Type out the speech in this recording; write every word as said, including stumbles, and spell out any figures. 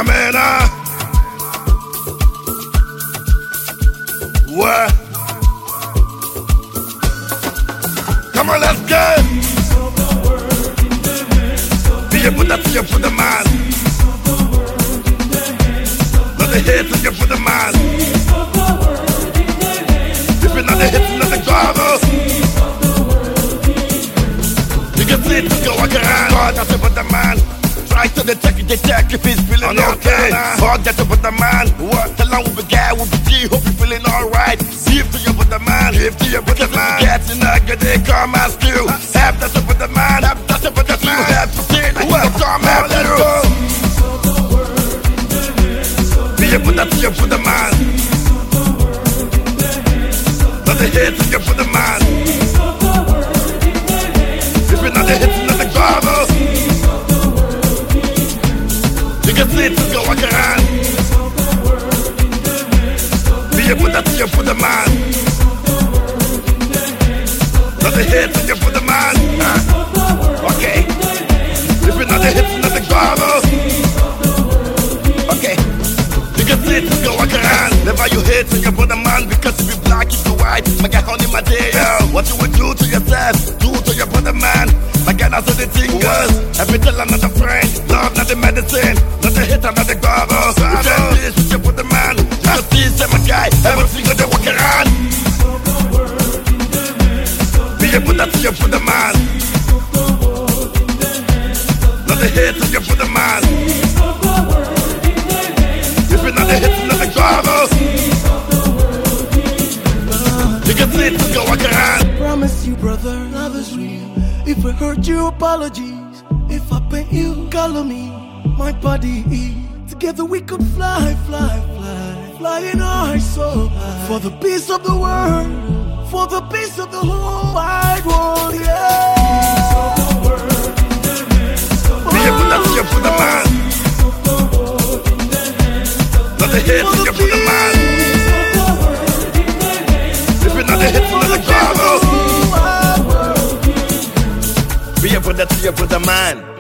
man, huh? What? Come on, let's go. Be a put that to you for the man. Not the hit to you for the man. If you're not the hit, not the gravel. You can see it go walk around. God, that's about the man. Try to detect it, detect if he's feeling oh, okay. Forget about the man. What along with the guy with the G, hope you're feeling alright. Give to you with the man, give to you with the man. Get in a good day, come ask you. Have that up with the man, have that up with the man. You have to say that you come out, let's go. Be a put that to you for the man. Not the hit to you for the man. If you're not the hit, not the gravel. You can see it to go walk around. Be a put that to you for the man. Not the hit to you for the man. Uh, okay. If you're not the hit, not the gravel. Okay. You can see it to go walk around. Never you hate to you for the man. Because if you black, if you white, my guy honey my day. What you would do to yourself, do to your brother man. My guy that's how the thing goes. Every tell another friend. Love not the medicine. Not the hit, not the gravel. You can't please with your brother man. You can see say my guy. Everything that they walk around. Be able to see you for the man. Not the hit, to you for the man. If you're not the hit, not the gravel. You can see it to go walk around. Promise you, brother, love is real. If I hurt you, apologies. If I pain you, color me. My body, together we could fly, fly, fly. Flying high so high. For the peace of the world. For the peace of the whole wide world, yeah. Be able to see you for the man. Not the hit, to you for the man. If you're not the hit, not the gravel. Be able to see you for the man.